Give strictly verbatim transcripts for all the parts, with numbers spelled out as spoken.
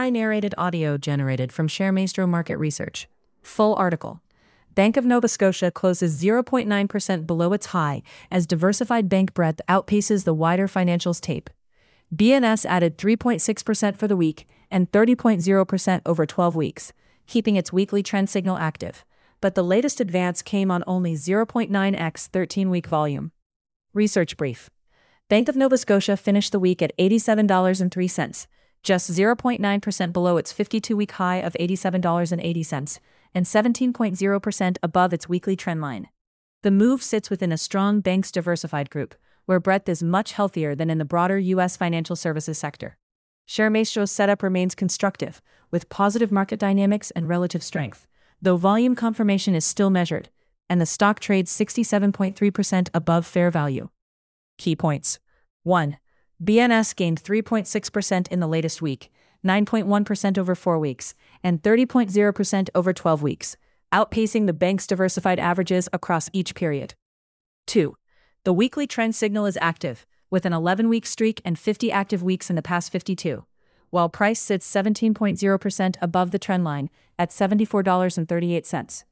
I narrated audio generated from ShareMaestro Market Research. Full article. Bank of Nova Scotia closes zero point nine percent below its high as diversified bank breadth outpaces the wider financials tape. B N S added three point six percent for the week and thirty point zero percent over twelve weeks, keeping its weekly trend signal active. But the latest advance came on only zero point nine x thirteen-week volume. Research brief. Bank of Nova Scotia finished the week at eighty-seven dollars and three cents, just zero point nine percent below its fifty-two-week high of eighty-seven dollars and eighty cents, and seventeen point zero percent above its weekly trend line. The move sits within a strong banks diversified group, where breadth is much healthier than in the broader U S financial services sector. ShareMaestro's setup remains constructive, with positive market dynamics and relative strength, though volume confirmation is still measured, and the stock trades sixty-seven point three percent above fair value. Key points. one. B N S gained three point six percent in the latest week, nine point one percent over four weeks, and thirty point zero percent over twelve weeks, outpacing the bank's diversified averages across each period. two. The weekly trend signal is active, with an eleven-week streak and fifty active weeks in the past fifty-two, while price sits seventeen point zero percent above the trend line at seventy-four dollars and thirty-eight cents.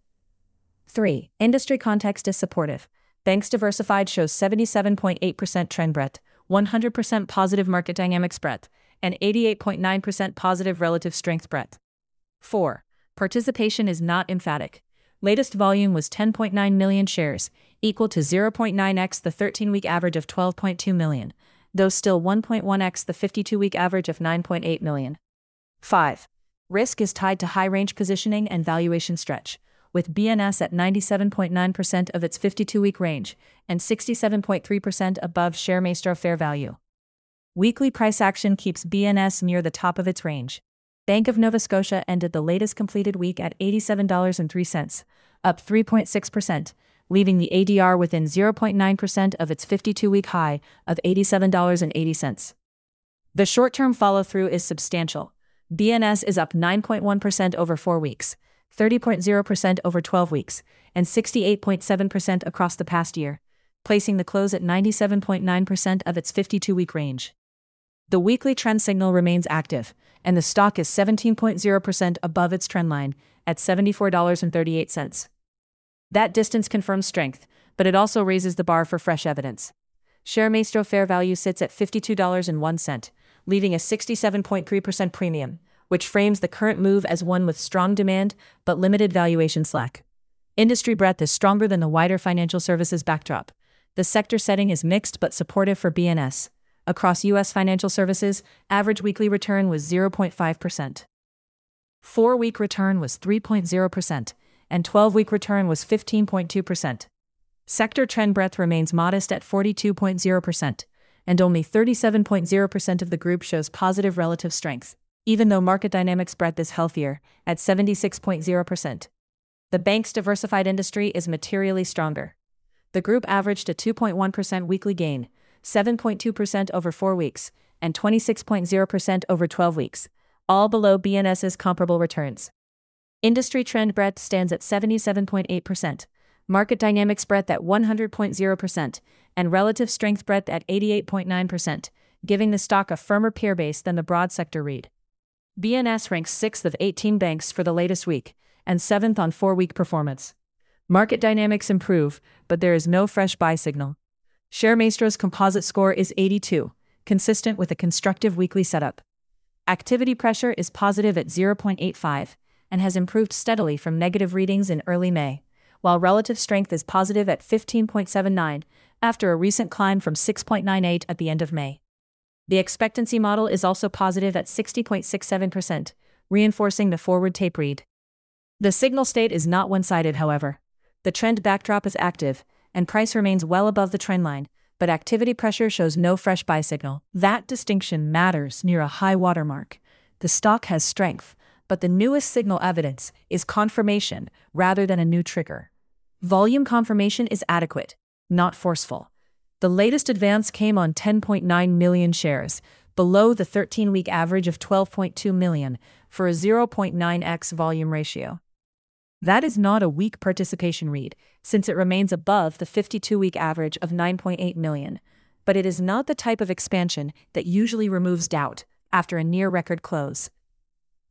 three. Industry context is supportive. Banks diversified shows seventy-seven point eight percent trend breadth, one hundred percent positive market dynamics breadth, and eighty-eight point nine percent positive relative strength breadth. four. Participation is not emphatic. Latest volume was ten point nine million shares, equal to zero point nine x the thirteen-week average of twelve point two million, though still one point one x the fifty-two-week average of nine point eight million. five. Risk is tied to high-range positioning and valuation stretch, with B N S at ninety-seven point nine percent of its fifty-two-week range and sixty-seven point three percent above ShareMaestro fair value. Weekly price action keeps B N S near the top of its range. Bank of Nova Scotia ended the latest completed week at eighty-seven dollars and three cents, up three point six percent, leaving the A D R within zero point nine percent of its fifty-two-week high of eighty-seven dollars and eighty cents. The short-term follow-through is substantial. B N S is up nine point one percent over four weeks, thirty point zero percent over twelve weeks, and sixty-eight point seven percent across the past year, placing the close at ninety-seven point nine percent of its fifty-two-week range. The weekly trend signal remains active, and the stock is seventeen point zero percent above its trend line at seventy-four dollars and thirty-eight cents. That distance confirms strength, but it also raises the bar for fresh evidence. ShareMaestro fair value sits at fifty-two dollars and one cent, leaving a sixty-seven point three percent premium, which frames the current move as one with strong demand but limited valuation slack. Industry breadth is stronger than the wider financial services backdrop. The sector setting is mixed but supportive for B N S. Across U S financial services, average weekly return was zero point five percent. four-week return was three point zero percent, and twelve-week return was fifteen point two percent. Sector trend breadth remains modest at forty-two point zero percent, and only thirty-seven point zero percent of the group shows positive relative strength, even though market dynamics breadth is healthier, at seventy-six point zero percent. The bank's diversified industry is materially stronger. The group averaged a two point one percent weekly gain, seven point two percent over four weeks, and twenty-six point zero percent over twelve weeks, all below B N S's comparable returns. Industry trend breadth stands at seventy-seven point eight percent, market dynamics breadth at one hundred point zero percent, and relative strength breadth at eighty-eight point nine percent, giving the stock a firmer peer base than the broad sector read. B N S ranks sixth of eighteen banks for the latest week, and seventh on four-week performance. Market dynamics improve, but there is no fresh buy signal. ShareMaestro's composite score is eighty-two, consistent with a constructive weekly setup. Activity pressure is positive at zero point eight five, and has improved steadily from negative readings in early May, while relative strength is positive at fifteen point seven nine, after a recent climb from six point nine eight at the end of May. The expectancy model is also positive at sixty point six seven percent, reinforcing the forward tape read. The signal state is not one-sided, however. The trend backdrop is active, and price remains well above the trend line, but activity pressure shows no fresh buy signal. That distinction matters near a high watermark. The stock has strength, but the newest signal evidence is confirmation rather than a new trigger. Volume confirmation is adequate, not forceful. The latest advance came on ten point nine million shares, below the thirteen-week average of twelve point two million, for a zero point nine x volume ratio. That is not a weak participation read, since it remains above the fifty-two-week average of nine point eight million, but it is not the type of expansion that usually removes doubt after a near-record close.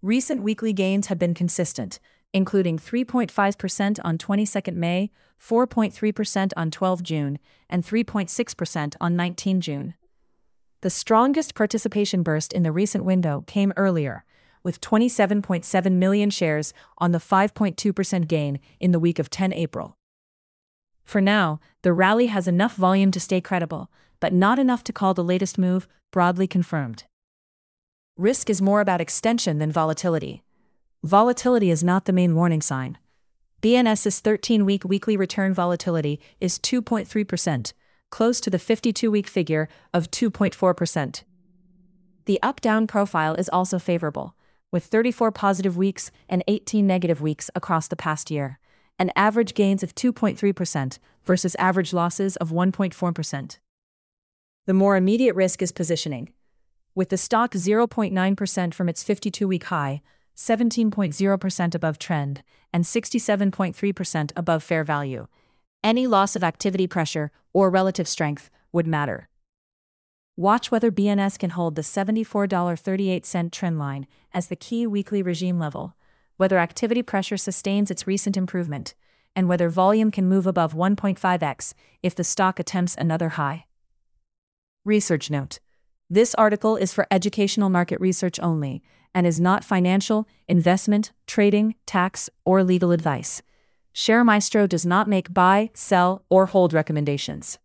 Recent weekly gains have been consistent, including three point five percent on the twenty-second of May, four point three percent on the twelfth of June, and three point six percent on the nineteenth of June. The strongest participation burst in the recent window came earlier, with twenty-seven point seven million shares on the five point two percent gain in the week of the tenth of April. For now, the rally has enough volume to stay credible, but not enough to call the latest move broadly confirmed. Risk is more about extension than volatility. Volatility is not the main warning sign. B N S's thirteen-week weekly return volatility is two point three percent, close to the fifty-two-week figure of two point four percent. The up-down profile is also favorable, with thirty-four positive weeks and eighteen negative weeks across the past year, and average gains of two point three percent versus average losses of one point four percent. The more immediate risk is positioning. With the stock zero point nine percent from its fifty-two-week high, seventeen point zero percent above trend, and sixty-seven point three percent above fair value, any loss of activity pressure or relative strength would matter. Watch whether B N S can hold the seventy-four dollars and thirty-eight cents trend line as the key weekly regime level, whether activity pressure sustains its recent improvement, and whether volume can move above one point five x if the stock attempts another high. Research note: this article is for educational market research only and is not financial, investment, trading, tax, or legal advice. ShareMaestro does not make buy, sell, or hold recommendations.